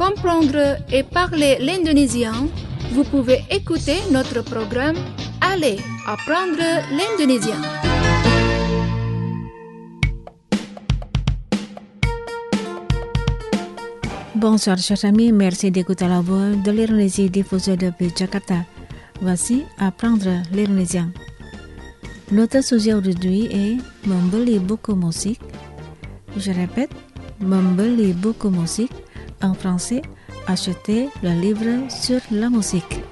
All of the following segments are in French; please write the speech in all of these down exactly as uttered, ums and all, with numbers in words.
comprendre et parler l'indonésien, vous pouvez écouter notre programme Allez apprendre l'indonésien. Bonsoir chers amis, merci d'écouter la voix de l'Indonésie diffusée depuis Jakarta. Voici apprendre l'indonésien. Notre sujet aujourd'hui est membeli buku musik. Je répète, membeli buku musik. En français, acheter le livre sur la musique.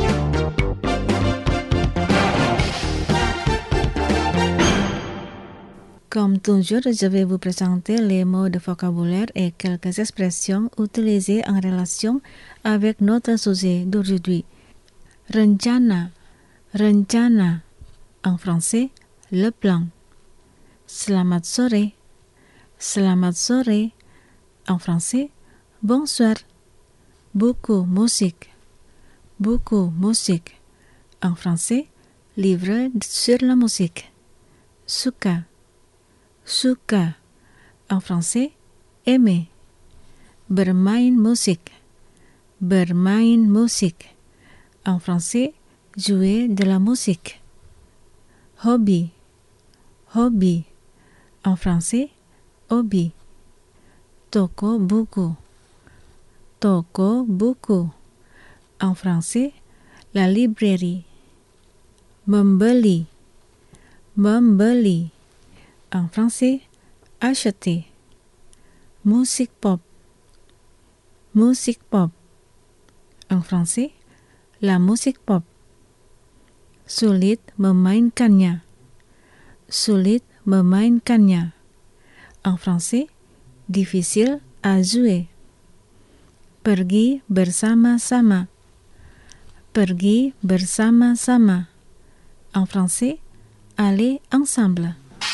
Comme toujours, je vais vous présenter les mots de vocabulaire et quelques expressions utilisées en relation avec notre sujet d'aujourd'hui. Rencana, rencana, en français, le plan. Selamat sore, selamat sore, en français, bonsoir. Buku musik, buku musik, en français, livre sur la musique. Suka, suka, en français, aimer. Bermain musik, bermain musik, en français, jouer de la musique. Hobi, hobi, en français, hobby. Toko buku, toko buku, en français, la librairie. Membeli, membeli, en français, acheter. Musique pop, musique pop, en français, la musique pop. Sulit memainkannya, sulit memainkannya, en français, difficile à jouer. Pergi bersama-sama, pergi bersama-sama, en français, aller ensemble.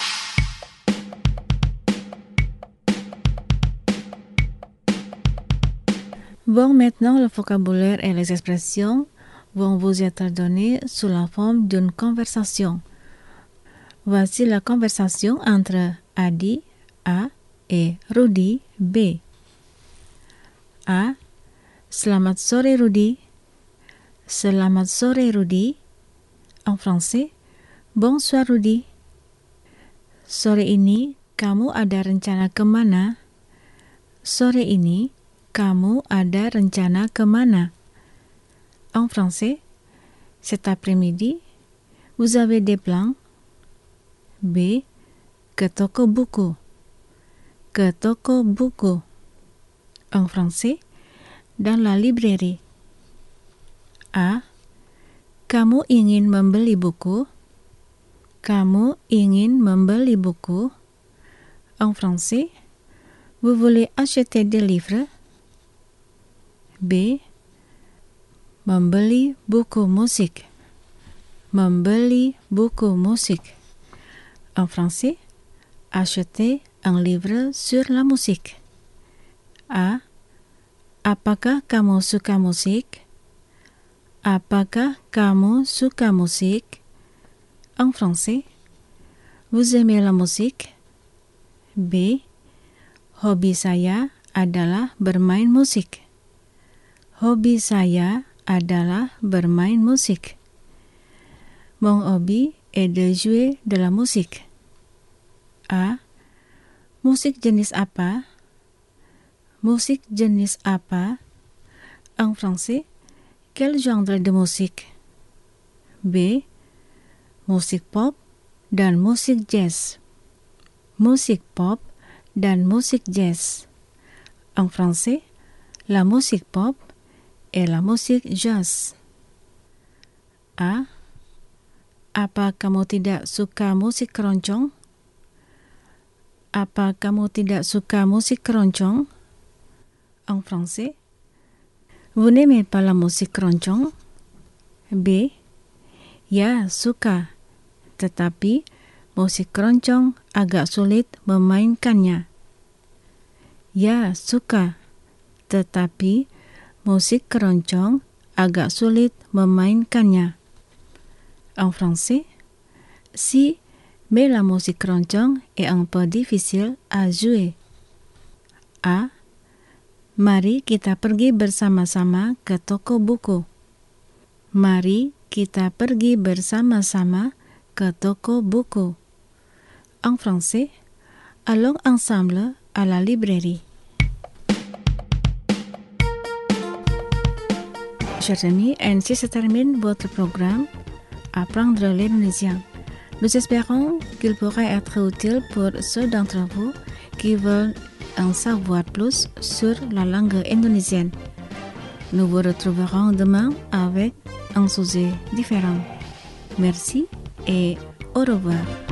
Bon, maintenant, le vocabulaire et les expressions vont vous être donnés sous la forme d'une conversation. Voici la conversation entre Adi, A, et Rudy, B. A. Selamat sore Rudy. Selamat sore Rudy. En français, bonsoir Rudy. Sore ini kamu ada rencana kemana? Sore ini kamu ada rencana kemana? En français, cet après-midi, vous avez des plans? B. Ke toko buku. Ke toko buku. En français, dans la librairie. A. Kamu ingin membeli buku? Kamu ingin membeli buku? En français, vous voulez acheter des livres? B. Membeli buku musik. Membeli buku musik. En français, acheter un livre sur la musique. A. Apakah kamu suka musik? Apakah kamu suka musik? En français, vous aimez la musique? B. Hobi saya adalah bermain musik. Hobi saya adalah bermain musik. Mon hobby est de jouer de la musique. A. Musik jenis apa? Musik jenis apa? En français, quel genre de musique? B. Musik pop dan musik jazz. Musik pop dan musik jazz. En français, la musique pop et la musique jazz. A. Apa kamu tidak suka musik keroncong? Apa kamu tidak suka musik keroncong? En français, vous n'aimez pas la musique keroncong? B. Ya, suka. Tetapi musik keroncong agak sulit memainkannya. Ya, suka. Tetapi musik keroncong agak sulit memainkannya. En français, si, mais la musique keroncong est un peu difficile à jouer. A. Mari kita pergi bersama-sama ke toko buku. Mari kita pergi bersama-sama ke toko buku. En français, allons ensemble à la librairie. Chers amis, ainsi se termine votre programme Apprendre l'indonésien. Nous espérons qu'il pourra être utile pour ceux d'entre vous qui veulent en savoir plus sur la langue indonésienne. Nous vous retrouverons demain avec un sujet différent. Merci et au revoir.